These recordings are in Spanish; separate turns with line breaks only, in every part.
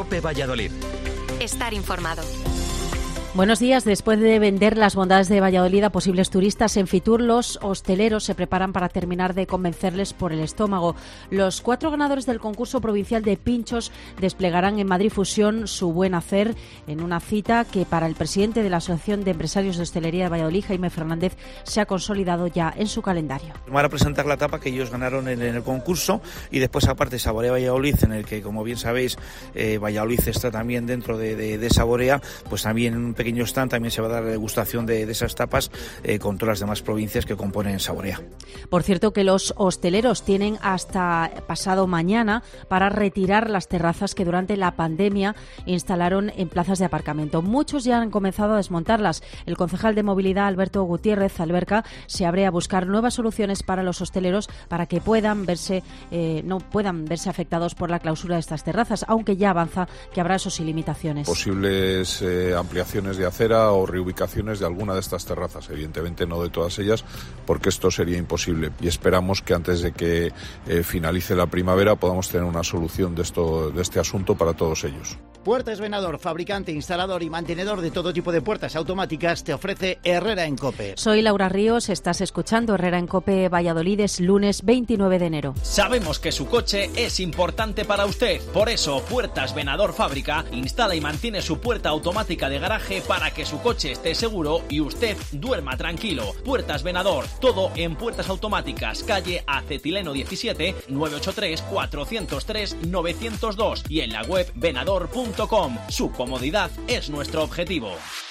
COPE Valladolid.
Estar informado.
Buenos días. Después de vender las bondades de Valladolid a posibles turistas en Fitur, los hosteleros se preparan para terminar de convencerles por el estómago. Los 4 ganadores del concurso provincial de pinchos desplegarán en Madrid Fusión su buen hacer en una cita que para el presidente de la Asociación de Empresarios de Hostelería de Valladolid, Jaime Fernández, se ha consolidado ya en su calendario.
Van a presentar la etapa que ellos ganaron en el concurso y después aparte Saborea Valladolid, en el que, como bien sabéis, Valladolid está también dentro de Saborea, pues también en un pequeño stand también se va a dar la degustación de esas tapas con todas las demás provincias que componen Saborea.
Por cierto, que los hosteleros tienen hasta pasado mañana para retirar las terrazas que durante la pandemia instalaron en plazas de aparcamiento. Muchos ya han comenzado a desmontarlas. El concejal de Movilidad, Alberto Gutiérrez Alberca, se abre a buscar nuevas soluciones para los hosteleros para que no puedan verse afectados por la clausura de estas terrazas, aunque ya avanza que habrá eso sí limitaciones.
Posibles ampliaciones de acera o reubicaciones de alguna de estas terrazas, evidentemente no de todas ellas, porque esto sería imposible y esperamos que antes de que finalice la primavera podamos tener una solución de este asunto para todos ellos.
Puertas Venador, fabricante, instalador y mantenedor de todo tipo de puertas automáticas, te ofrece Herrera en COPE.
Soy Laura Ríos, estás escuchando Herrera en COPE Valladolid, es lunes 29 de enero.
Sabemos que su coche es importante para usted, por eso Puertas Venador Fábrica instala y mantiene su puerta automática de garaje para que su coche esté seguro y usted duerma tranquilo. Puertas Venador, todo en puertas automáticas, calle Acetileno 17, 983 403 902 y en la web venador.com. Su comodidad es nuestro objetivo.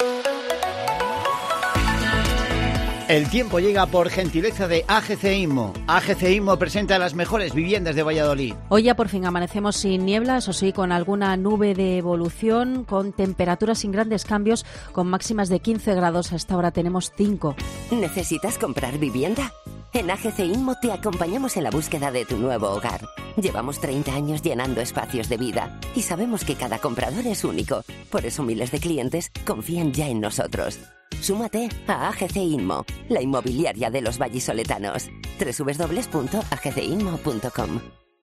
El tiempo llega por gentileza de AGC Inmo. AGC Inmo presenta las mejores viviendas de Valladolid.
Hoy ya por fin amanecemos sin nieblas, o sí con alguna nube de evolución, con temperaturas sin grandes cambios, con máximas de 15 grados. Hasta ahora tenemos 5.
¿Necesitas comprar vivienda? En AGC Inmo te acompañamos en la búsqueda de tu nuevo hogar. Llevamos 30 años llenando espacios de vida y sabemos que cada comprador es único. Por eso miles de clientes confían ya en nosotros. Súmate a AGC Inmo, la inmobiliaria de los vallisoletanos. www.agcinmo.com.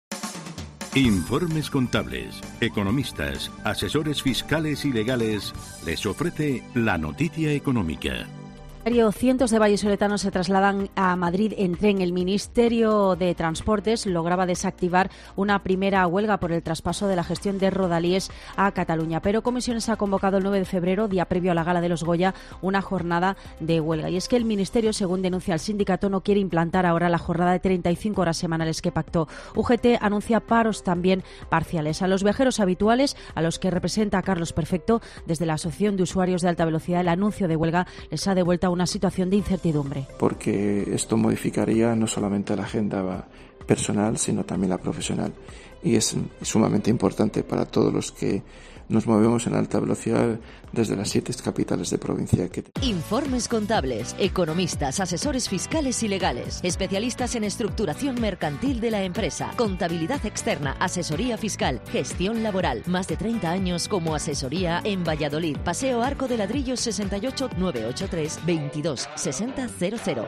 Informes contables, economistas, asesores fiscales y legales les ofrece la noticia económica.
Cientos de vallisoletanos se trasladan a Madrid en tren. El Ministerio de Transportes lograba desactivar una primera huelga por el traspaso de la gestión de Rodalíes a Cataluña, pero Comisiones ha convocado el 9 de febrero, día previo a la gala de los Goya, una jornada de huelga. Y es que el Ministerio, según denuncia el sindicato, no quiere implantar ahora la jornada de 35 horas semanales que pactó. UGT anuncia paros también parciales. A los viajeros habituales, a los que representa Carlos Perfecto, desde la Asociación de Usuarios de Alta Velocidad, el anuncio de huelga les ha devuelto una situación de incertidumbre.
Porque esto modificaría no solamente la agenda personal, sino también la profesional. Y es sumamente importante para todos los que nos movemos en alta velocidad desde las 7 capitales de provincia.
Informes contables, economistas, asesores fiscales y legales, especialistas en estructuración mercantil de la empresa, contabilidad externa, asesoría fiscal, gestión laboral. Más de 30 años como asesoría en Valladolid. Paseo Arco de Ladrillos 68 983 22 60 00.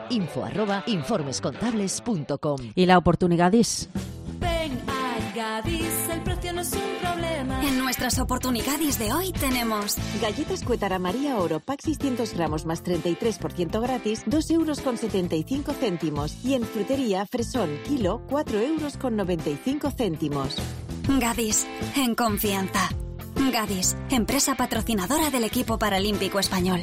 info@informescontables.com.
Y la oportunidad es...
Ven a Gadis, el precio no es un problema.
En nuestras oportunidades de hoy tenemos
galletas Cuétara María Oro, pack 600 gramos más 33% gratis, 2,75 €. Y en frutería, fresón, kilo, 4,95 €.
Gadis, en confianza. Gadis, empresa patrocinadora del equipo paralímpico español.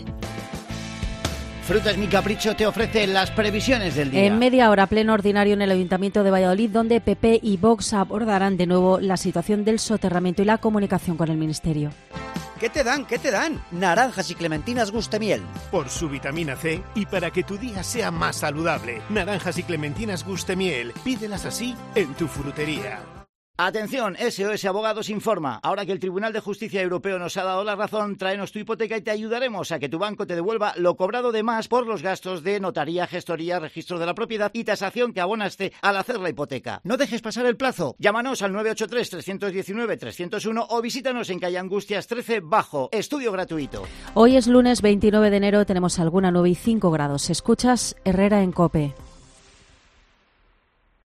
Frutas Mi Capricho te ofrece las previsiones del día.
En media hora, pleno ordinario en el Ayuntamiento de Valladolid, donde PP y Vox abordarán de nuevo la situación del soterramiento y la comunicación con el Ministerio.
¿Qué te dan? ¿Qué te dan? Naranjas y clementinas Gustemiel.
Por su vitamina C y para que tu día sea más saludable. Naranjas y clementinas Gustemiel. Pídelas así en tu frutería.
Atención, SOS Abogados informa. Ahora que el Tribunal de Justicia Europeo nos ha dado la razón, tráenos tu hipoteca y te ayudaremos a que tu banco te devuelva lo cobrado de más por los gastos de notaría, gestoría, registro de la propiedad y tasación que abonaste al hacer la hipoteca. No dejes pasar el plazo. Llámanos al 983-319-301 o visítanos en calle Angustias 13 Bajo. Estudio gratuito.
Hoy es lunes 29 de enero, tenemos alguna 9 y 5 grados. Escuchas Herrera en COPE.